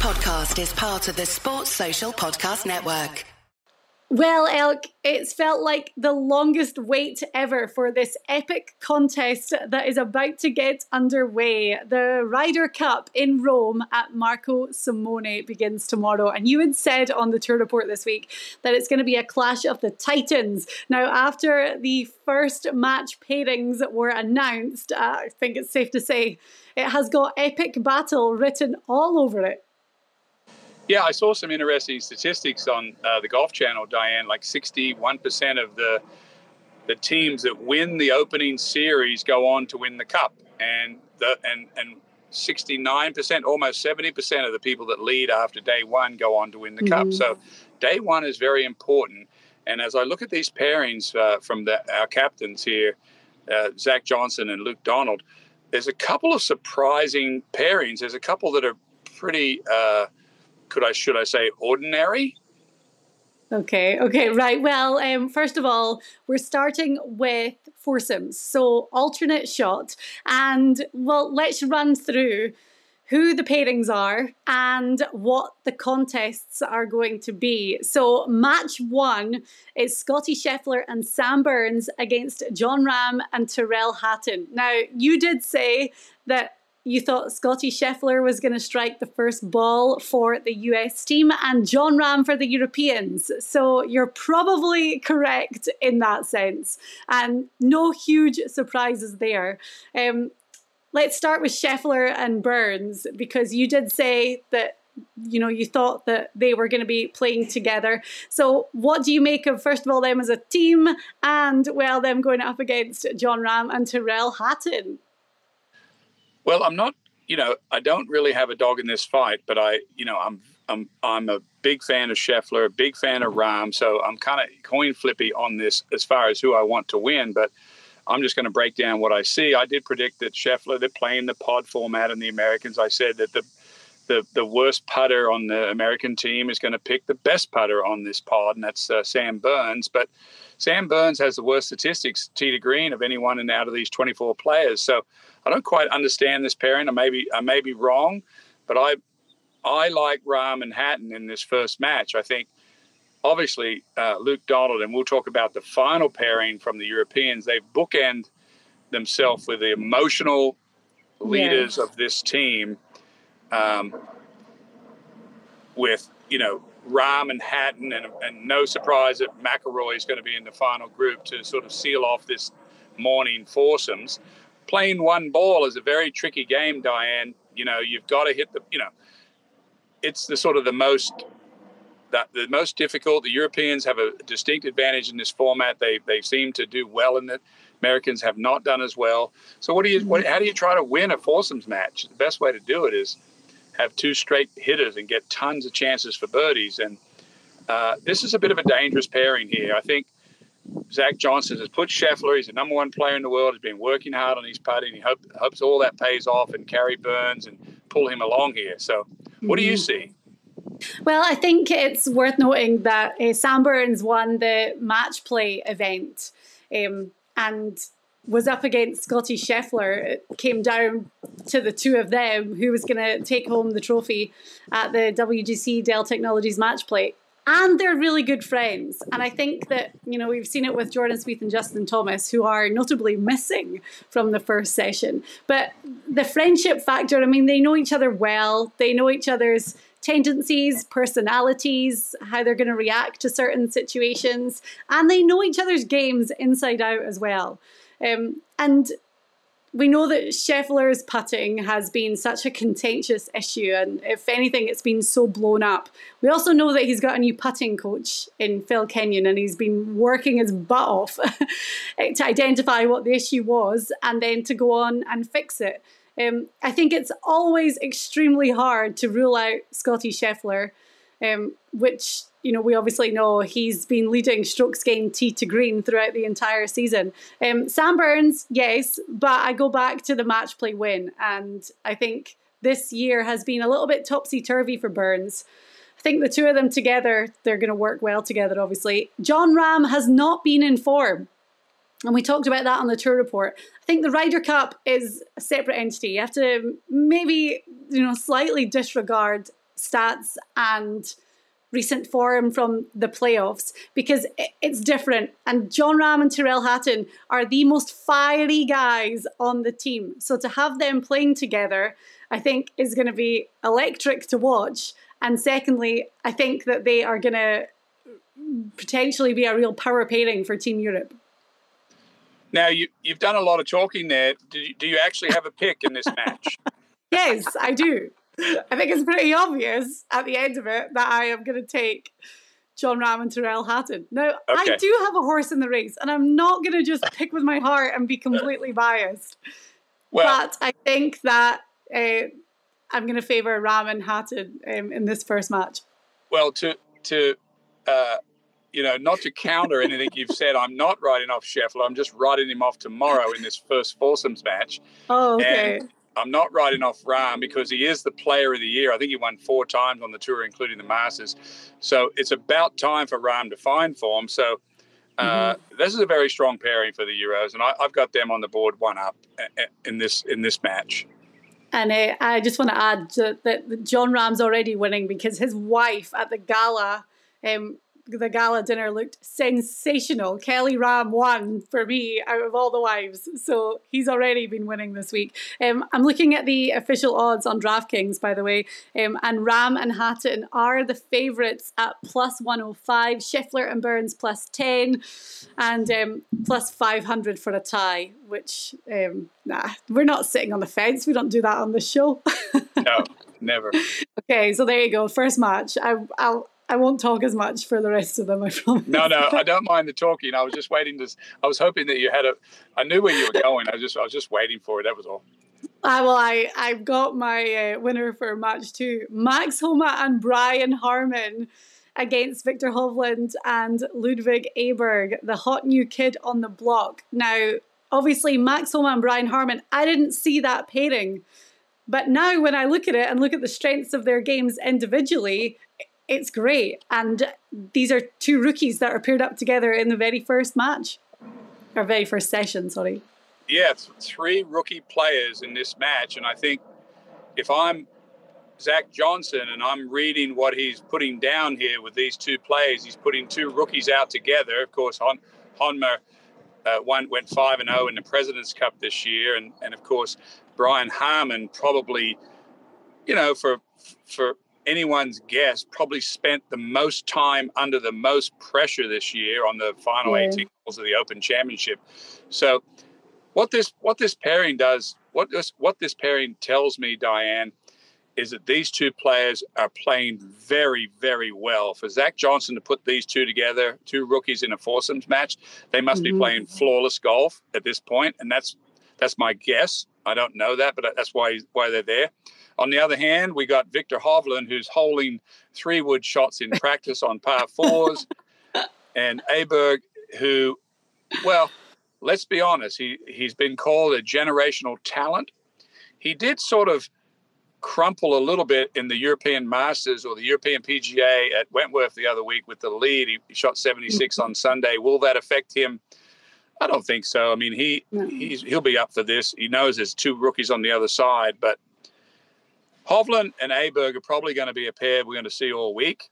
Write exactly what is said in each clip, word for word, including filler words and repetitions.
podcast is part of the Sports Social Podcast Network. Well, Elk, it's felt like the longest wait ever for this epic contest that is about to get underway. The Ryder Cup in Rome at Marco Simone begins tomorrow. And you had said on the Tour Report this week that it's going to be a clash of the titans. Now, after the first match pairings were announced, uh, I think it's safe to say it has got epic battle written all over it. Yeah, I saw some interesting statistics on uh, the Golf Channel, Diane. Like sixty-one percent of the the teams that win the opening series go on to win the Cup, and the and and sixty-nine percent, almost seventy percent of the people that lead after day one go on to win the mm-hmm. Cup. So day one is very important. And as I look at these pairings uh, from the, our captains here, uh, Zach Johnson and Luke Donald, there's a couple of surprising pairings. There's a couple that are pretty. Uh, Could I, should I say, ordinary? Okay, okay, right. Well, um, first of all, we're starting with foursomes, so alternate shot. And, well, let's run through who the pairings are and what the contests are going to be. So match one is Scottie Scheffler and Sam Burns against Jon Rahm and Tyrrell Hatton. Now, you did say that you thought Scottie Scheffler was going to strike the first ball for the U S team and Jon Rahm for the Europeans. So you're probably correct in that sense. And no huge surprises there. Um, let's start with Scheffler and Burns, because you did say that, you know, you thought that they were going to be playing together. So what do you make of, first of all, them as a team and, well, them going up against Jon Rahm and Tyrrell Hatton? Well, I'm not, you know, I don't really have a dog in this fight, but I, you know, I'm, I'm, I'm a big fan of Scheffler, a big fan of Rahm. So I'm kind of coin flippy on this as far as who I want to win, but I'm just going to break down what I see. I did predict that Scheffler, they're playing the pod format in the Americans. I said that the, the, the worst putter on the American team is going to pick the best putter on this pod, and that's uh, Sam Burns. But Sam Burns has the worst statistics, tee to green, of anyone in out of these twenty-four players. So I don't quite understand this pairing. I may be, I may be wrong, but I I like Rahm and Hatton in this first match. I think, obviously, uh, Luke Donald, and we'll talk about the final pairing from the Europeans, they've bookend themselves with the emotional leaders yeah. of this team um, with, you know, Rahm and Hatton, and, and no surprise that McIlroy is going to be in the final group to sort of seal off this morning foursomes. Playing one ball is a very tricky game, Diane. You know, you've got to hit the, you know, it's the sort of the most, that the most difficult. The Europeans have a distinct advantage in this format. They they seem to do well in it. Americans have not done as well. So what do you, what, how do you try to win a foursomes match? The best way to do it is have two straight hitters and get tons of chances for birdies. And uh, this is a bit of a dangerous pairing here. I think Zach Johnson has put Scheffler. He's the number one player in the world. He's been working hard on his putting. He hope, hopes all that pays off and carry Burns and pull him along here. So what do you see? Well, I think it's worth noting that uh, Sam Burns won the match play event um, and was up against Scottie Scheffler. It came down to the two of them who was going to take home the trophy at the W G C Dell Technologies match play. And they're really good friends. And I think that, you know, we've seen it with Jordan Spieth and Justin Thomas, who are notably missing from the first session. But the friendship factor, I mean, they know each other well. They know each other's tendencies, personalities, how they're going to react to certain situations. And they know each other's games inside out as well. Um, and we know that Scheffler's putting has been such a contentious issue, and if anything, it's been so blown up. We also know that he's got a new putting coach in Phil Kenyon, and he's been working his butt off to identify what the issue was and then to go on and fix it. Um, I think it's always extremely hard to rule out Scottie Scheffler, um, which, you know, we obviously know he's been leading strokes gained tee to green throughout the entire season. Um, Sam Burns, yes, but I go back to the match play win. And I think this year has been a little bit topsy-turvy for Burns. I think the two of them together, they're going to work well together, obviously. Jon Rahm has not been in form. And we talked about that on the Tour Report. I think the Ryder Cup is a separate entity. You have to maybe, you know, slightly disregard stats and recent form from the playoffs, because it's different. And Jon Rahm and Tyrrell Hatton are the most fiery guys on the team. So to have them playing together, I think is going to be electric to watch. And secondly, I think that they are going to potentially be a real power pairing for Team Europe. Now, you, you've done a lot of talking there. Do you, do you actually have a pick in this match? Yes, I do. I think it's pretty obvious at the end of it that I am going to take Jon Rahm and Tyrrell Hatton. Now, okay. I do have a horse in the race, and I'm not going to just pick with my heart and be completely biased. Well, but I think that uh, I'm going to favour Rahm and Hatton um, in this first match. Well, to to uh, you know, not to counter anything you've said, I'm not writing off Scheffler. I'm just writing him off tomorrow in this first foursomes match. Oh, okay. And I'm not writing off Rahm because he is the player of the year. I think he won four times on the tour, including the Masters. So it's about time for Rahm to find form. So uh, mm-hmm. this is a very strong pairing for the Euros, and I, I've got them on the board one up in this in this match. And uh, I just want to add that Jon Rahm's already winning because his wife at the gala, um, the gala dinner looked sensational. Kelly Rahm won for me out of all the wives. So he's already been winning this week. Um, I'm looking at the official odds on DraftKings, by the way. Um, and Rahm and Hatton are the favourites at plus one oh five. Scheffler and Burns plus ten. And um, plus five hundred for a tie, which, um, nah, we're not sitting on the fence. We don't do that on this show. No, never. Okay, so there you go. First match. I, I'll... I won't talk as much for the rest of them, I promise. No, no, I don't mind the talking. I was just waiting to. I was hoping that you had a. I knew where you were going. I was just, I was just waiting for it. That was all. Uh, well, I, I've got my uh, winner for match two: Max Homa and Brian Harman against Viktor Hovland and Ludwig Aberg, the hot new kid on the block. Now, obviously, Max Homa and Brian Harman, I didn't see that pairing, but now when I look at it and look at the strengths of their games individually, it's great. And these are two rookies that are paired up together in the very first match. Or very first session, sorry. Yeah, three rookie players in this match. And I think if I'm Zach Johnson and I'm reading what he's putting down here with these two players, he's putting two rookies out together. Of course, Hon- Honma uh, one went five and oh in the President's Cup this year. And, and of course, Brian Harman probably, you know, for for... anyone's guess, probably spent the most time under the most pressure this year on the final yeah. eighteen holes of the Open Championship. So what this what this pairing does, what this what this pairing tells me, Diane, is that these two players are playing very, very well. For Zach Johnson to put these two together, two rookies in a foursomes match, they must mm-hmm. be playing flawless golf at this point, and that's that's my guess. I don't know that, but that's why why they're there. On the other hand, we got Viktor Hovland, who's holding three wood shots in practice on par fours, and Aberg, who, well, let's be honest, he, he's been called a generational talent. He did sort of crumple a little bit in the European Masters or the European P G A at Wentworth the other week with the lead. He, he shot seventy-six on Sunday. Will that affect him? I don't think so. I mean, he no. he's, he'll be up for this. He knows there's two rookies on the other side, but Hovland and Aberg are probably going to be a pair we're going to see all week.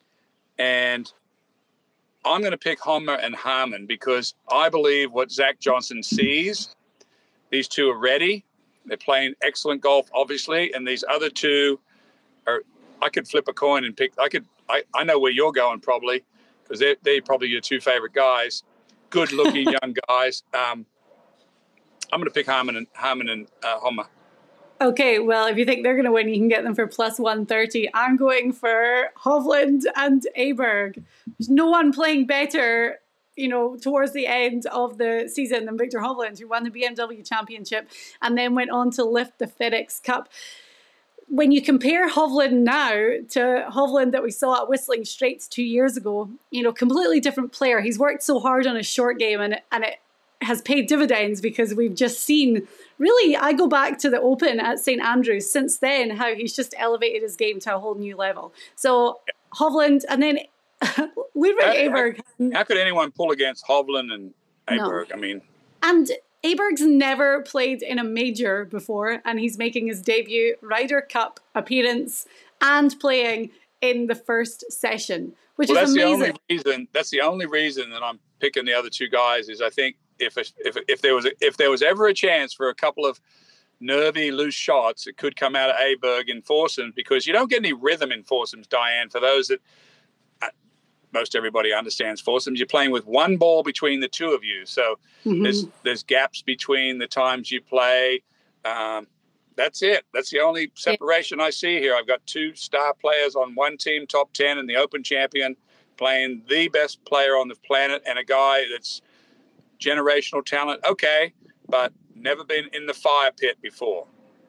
And I'm going to pick Homer and Harman because I believe what Zach Johnson sees, these two are ready. They're playing excellent golf, obviously. And these other two are, I could flip a coin and pick, I could, I, I know where you're going probably because they're, they're probably your two favorite guys. Good looking young guys. Um, I'm going to pick Harman and, Harman and uh, Homer. Okay, well, if you think they're going to win, you can get them for plus one thirty. I'm going for Hovland and Aberg. There's no one playing better, you know, towards the end of the season than Viktor Hovland, who won the B M W Championship and then went on to lift the FedEx Cup. When you compare Hovland now to Hovland that we saw at Whistling Straits two years ago, you know, completely different player. He's worked so hard on his short game and, and it has paid dividends because we've just seen, really, I go back to the Open at Saint Andrews since then, how he's just elevated his game to a whole new level. So Hovland and then Ludwig Aberg. How, how could anyone pull against Hovland and Aberg? No. I mean. And Aberg's never played in a major before, and he's making his debut Ryder Cup appearance and playing in the first session, which well, is that's amazing. The only reason, that's the only reason that I'm picking the other two guys is I think if if if there was a, if there was ever a chance for a couple of nervy, loose shots, it could come out of Aberg in foursomes, because you don't get any rhythm in foursomes, Diane. For those that most everybody understands foursomes, you're playing with one ball between the two of you. So mm-hmm. there's there's gaps between the times you play. Um, that's it. That's the only separation I see here. I've got two star players on one team, top ten, and the Open champion playing the best player on the planet, and a guy that's generational talent. Okay, but never been in the fire pit before.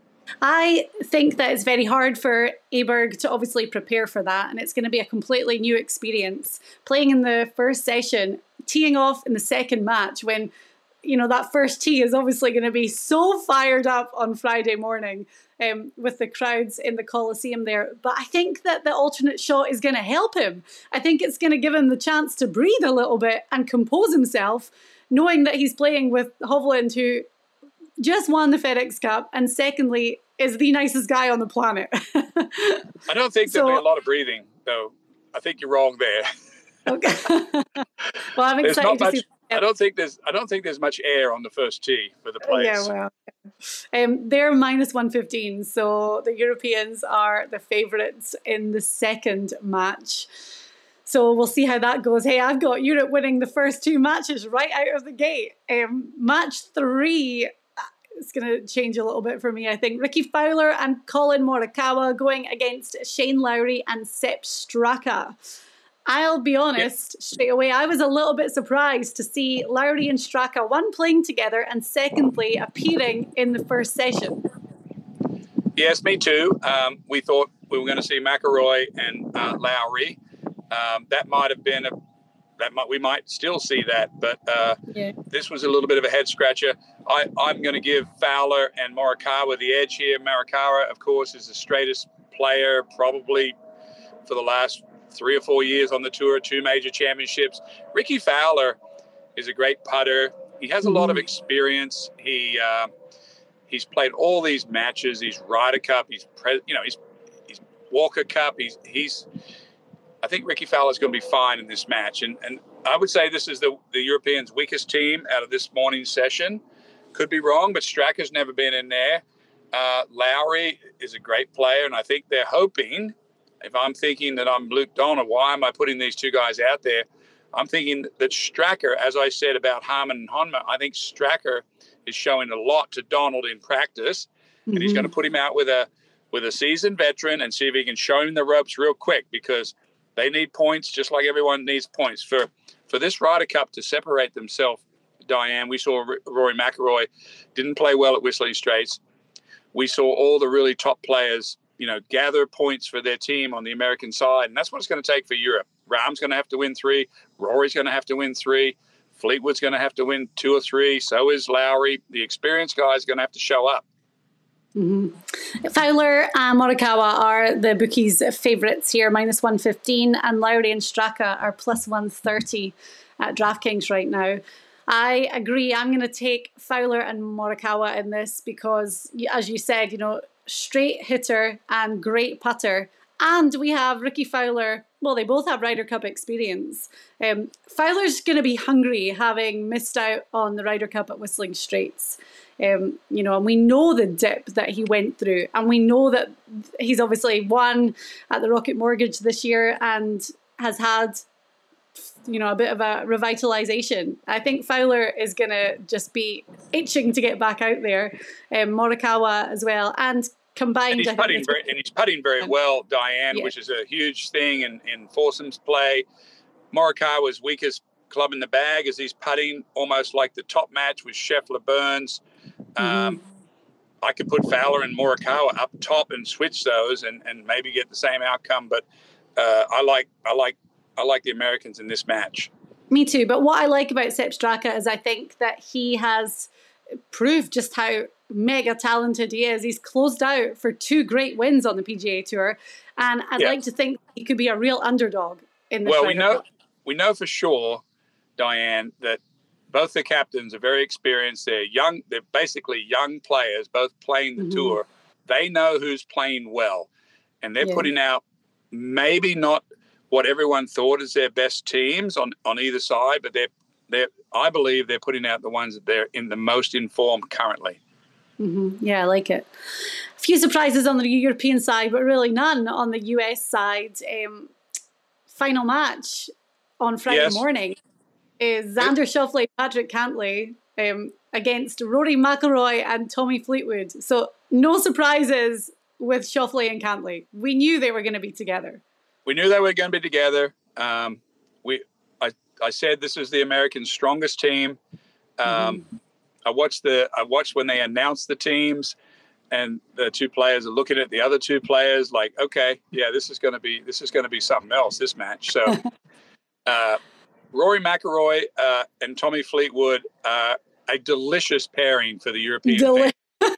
I think that it's very hard for Aberg to obviously prepare for that, and it's going to be a completely new experience. Playing in the first session, teeing off in the second match when, you know, that first tee is obviously going to be so fired up on Friday morning um, with the crowds in the Coliseum there. But I think that the alternate shot is going to help him. I think it's going to give him the chance to breathe a little bit and compose himself, knowing that he's playing with Hovland, who just won the FedEx Cup, and secondly, is the nicest guy on the planet. I don't think there'll so, be a lot of breathing, though. I think you're wrong there. Okay. Well, I'm there's excited to much, see. I don't think there's. I don't think there's much air on the first tee for the players. Yeah, well, um, they're minus one fifteen, so the Europeans are the favourites in the second match. So we'll see how that goes. Hey, I've got Europe winning the first two matches right out of the gate. Um, match three. It's going to change a little bit for me, I think. Ricky Fowler and Colin Morikawa going against Shane Lowry and Sepp Straka. I'll be honest, yep. straight away, I was a little bit surprised to see Lowry and Straka, one, playing together, and secondly, appearing in the first session. Yes, me too. Um, we thought we were going to see McIlroy and uh, Lowry. Um, that might have been a That might, we might still see that, but uh, yeah. This was a little bit of a head scratcher. I, I'm going to give Fowler and Morikawa the edge here. Morikawa, of course, is the straightest player probably for the last three or four years on the tour, two major championships. Ricky Fowler is a great putter. He has a mm-hmm. lot of experience. He uh, he's played all these matches. He's Ryder Cup. He's pre- you know he's he's Walker Cup. He's he's. I think Ricky Fowler's going to be fine in this match. And and I would say this is the, the Europeans' weakest team out of this morning's session. Could be wrong, but Straka's never been in there. Uh, Lowry is a great player, and I think they're hoping, if I'm thinking that I'm Luke Donald, why am I putting these two guys out there? I'm thinking that Straka, as I said about Harman and Honma, I think Straka is showing a lot to Donald in practice, mm-hmm. and he's going to put him out with a with a seasoned veteran and see if he can show him the ropes real quick, because they need points just like everyone needs points. For for this Ryder Cup to separate themselves, Diane, we saw Rory McIlroy didn't play well at Whistling Straits. We saw all the really top players, you know, gather points for their team on the American side, and that's what it's going to take for Europe. Rahm's going to have to win three. Rory's going to have to win three. Fleetwood's going to have to win two or three. So is Lowry. The experienced guy's going to have to show up. Mm-hmm. Fowler and Morikawa are the bookies' favourites here, minus one fifteen, and Lowry and Straka are plus one thirty at DraftKings right now. I agree. I'm going to take Fowler and Morikawa in this because, as you said, you know, straight hitter and great putter. And we have Ricky Fowler. Well, they both have Ryder Cup experience. Um, Fowler's going to be hungry, having missed out on the Ryder Cup at Whistling Straits. Um, you know, and we know the dip that he went through, and we know that he's obviously won at the Rocket Mortgage this year and has had, you know, a bit of a revitalization. I think Fowler is going to just be itching to get back out there. Um, Morikawa as well, and combined, and he's, putting very, and he's putting very well, Diane, yeah. which is a huge thing in, in foursomes play. Morikawa's weakest club in the bag as he's putting, almost like the top match with Scheffler Burns. Um, mm-hmm. I could put Fowler and Morikawa up top and switch those and, and maybe get the same outcome. But uh, I like I like I like the Americans in this match. Me too. But what I like about Sepp Straka is I think that he has proved just how mega talented he is. He's closed out for two great wins on the P G A Tour, and I'd yeah. like to think he could be a real underdog in this. Well, Ryder we know Cup. we know for sure, Diane, that both the captains are very experienced. They're young. They're basically young players, both playing the mm-hmm. tour. They know who's playing well, and they're yeah. putting out maybe not what everyone thought is their best teams on, on either side, but they're they're I believe they're putting out the ones that they're in the most informed currently. Mm-hmm. Yeah, I like it. A few surprises on the European side, but really none on the U S side. Um, final match on Friday yes. morning is Xander Schauffele, Patrick Cantlay um, against Rory McIlroy and Tommy Fleetwood. So no surprises with Schauffele and Cantlay. We knew they were going to be together. We knew they were going to be together. Um, we, I, I said this is the Americans' strongest team. Um, mm-hmm. I watched the. I watched when they announced the teams, and the two players are looking at the other two players like, okay, yeah, this is going to be this is going to be something else. This match. So, uh, Rory McIlroy uh, and Tommy Fleetwood are a delicious pairing for the European. Deli-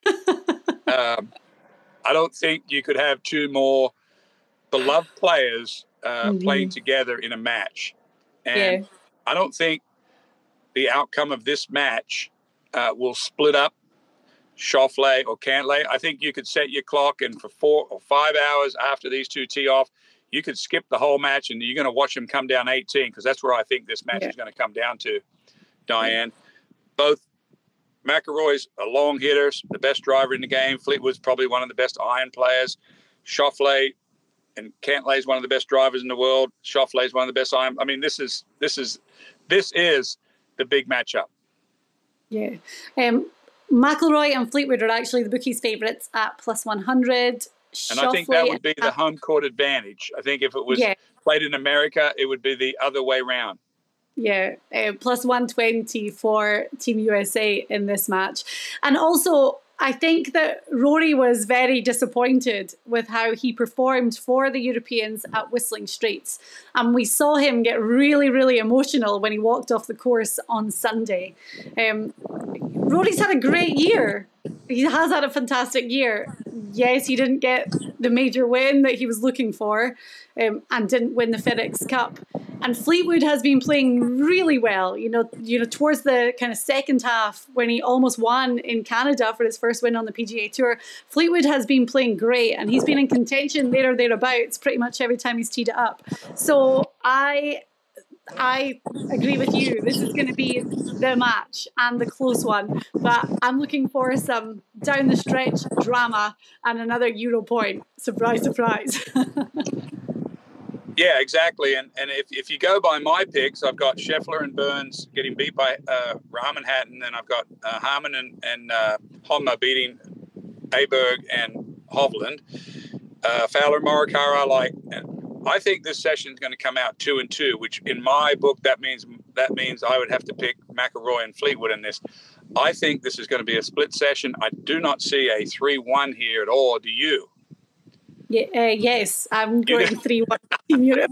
um, I don't think you could have two more beloved players uh, mm-hmm. playing together in a match. And yeah. I don't think the outcome of this match uh, will split up Schauffele or Cantlay. I think you could set your clock, and for four or five hours after these two tee off, you could skip the whole match and you're going to watch them come down eighteen, because that's where I think this match yeah. is going to come down to, Diane. Both McIlroy's a long hitter, the best driver in the game. Fleetwood's probably one of the best iron players. Schauffele and Cantlay's one of the best drivers in the world. Schauffele's one of the best iron. I mean, this is this is this is the big matchup. Yeah, um, McIlroy and Fleetwood are actually the bookies' favourites at plus one hundred. And Schauffele, I think that would be the home court advantage. I think if it was yeah. played in America, it would be the other way round. Yeah, uh, plus one twenty for Team U S A in this match. And also, I think that Rory was very disappointed with how he performed for the Europeans at Whistling Straits. And we saw him get really, really emotional when he walked off the course on Sunday. Um, Rory's had a great year. He has had a fantastic year. Yes, he didn't get the major win that he was looking for um, and didn't win the FedEx Cup. And Fleetwood has been playing really well, you know, you know, towards the kind of second half when he almost won in Canada for his first win on the P G A Tour. Fleetwood has been playing great, and he's been in contention there or thereabouts pretty much every time he's teed it up. So I... I agree with you. This is going to be the match and the close one. But I'm looking for some down the stretch drama and another Euro point. Surprise, surprise. Yeah, exactly. And and if, if you go by my picks, I've got Scheffler and Burns getting beat by uh, Rahm and Hatton. And I've got uh, Harman and, and uh, Honma beating Aberg and Hovland. Uh, Fowler and Morikawa I like. And I think this session is going to come out two and two, which in my book, that means that means I would have to pick McIlroy and Fleetwood in this. I think this is going to be a split session. I do not see a three one here at all. Do you? Yeah, uh, yes, I'm going three one in Europe.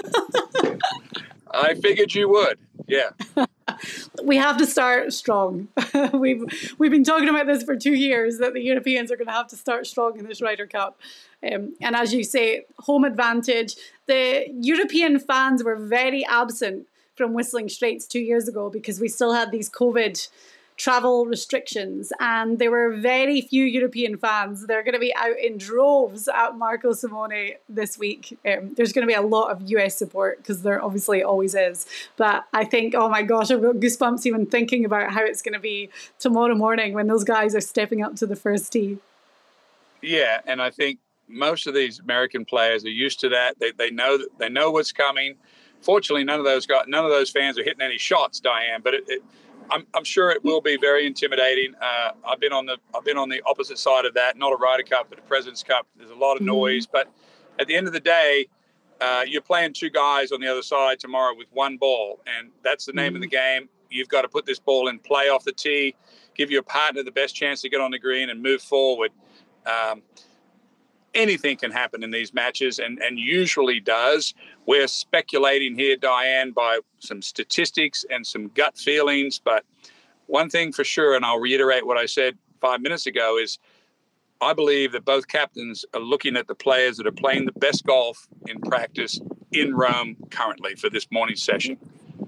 I figured you would. Yeah. We have to start strong. we've we've been talking about this for two years, that the Europeans are going to have to start strong in this Ryder Cup. Um, and as you say, home advantage. The European fans were very absent from Whistling Straits two years ago because we still had these COVID travel restrictions, and there were very few European fans. They're going to be out in droves at Marco Simone this week. Um, there's going to be a lot of U S support because there obviously always is. But I think, oh my gosh, I've got goosebumps even thinking about how it's going to be tomorrow morning when those guys are stepping up to the first tee. Yeah, and I think most of these American players are used to that. They they know that they know what's coming. Fortunately, none of those got none of those fans are hitting any shots, Diane. But it, it I'm, I'm sure it will be very intimidating. Uh, I've been on the I've been on the opposite side of that. Not a Ryder Cup, but a President's Cup. There's a lot of noise, but at the end of the day, uh, you're playing two guys on the other side tomorrow with one ball, and that's the name mm-hmm. of the game. You've got to put this ball in play off the tee, give your partner the best chance to get on the green and move forward. Um, anything can happen in these matches, and, and usually does. We're speculating here, Diane, by some statistics and some gut feelings. But one thing for sure, and I'll reiterate what I said five minutes ago, is I believe that both captains are looking at the players that are playing the best golf in practice in Rome currently for this morning session.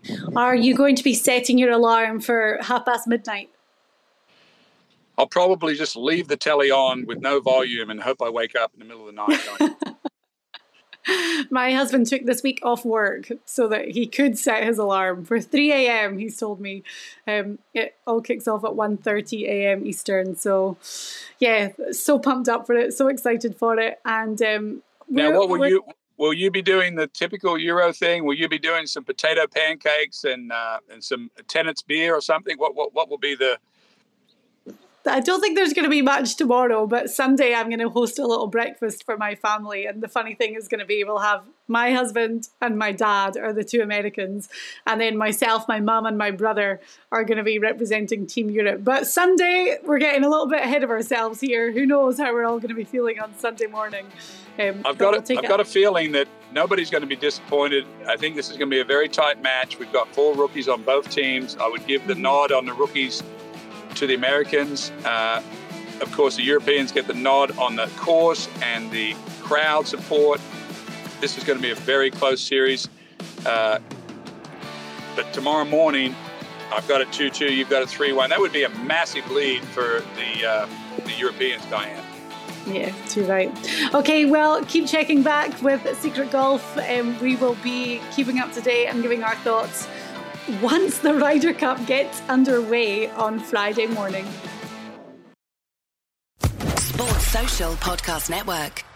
Are you going to be setting your alarm for half past midnight? I'll probably just leave the telly on with no volume and hope I wake up in the middle of the night. My husband took this week off work so that he could set his alarm for three a.m. He's told me um, it all kicks off at one thirty a.m. Eastern. So, yeah, so pumped up for it, so excited for it. And um, now, what will you will you be doing? The typical Euro thing? Will you be doing some potato pancakes and uh, and some Tennent's beer or something? What what what will be the I don't think there's going to be much tomorrow, but Sunday I'm going to host a little breakfast for my family. And the funny thing is going to be we'll have my husband and my dad are the two Americans. And then myself, my mum and my brother are going to be representing Team Europe. But Sunday, we're getting a little bit ahead of ourselves here. Who knows how we're all going to be feeling on Sunday morning. Um, I've got, we'll a, I've got a feeling that nobody's going to be disappointed. I think this is going to be a very tight match. We've got four rookies on both teams. I would give the nod on the rookies to the Americans. Uh, of course, the Europeans get the nod on the course and the crowd support. This is going to be a very close series. Uh, but tomorrow morning, I've got a two two, you've got a three one. That would be a massive lead for the uh, the Europeans, Diane. Yeah, too right. Okay, well, keep checking back with Secret Golf. Um, we will be keeping up to date and giving our thoughts once the Ryder Cup gets underway on Friday morning. Sports Social Podcast Network.